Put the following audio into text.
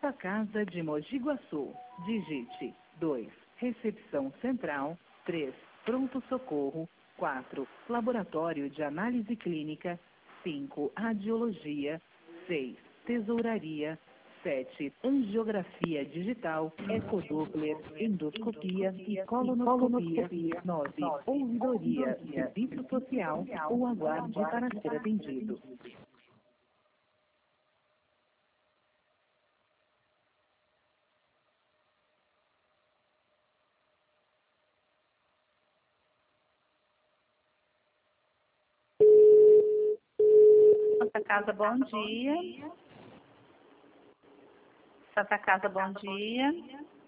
Santa Casa de Mogi Guaçu. Digite 2. Recepção Central. 3. Pronto-socorro. 4. Laboratório de Análise Clínica. 5. Radiologia. 6. Tesouraria. 7. Angiografia digital, ecodoppler, endoscopia e colonoscopia. 9. Ouvidoria, serviço social ou aguarde para ser atendido. Santa Casa, bom dia. Santa Casa, bom dia.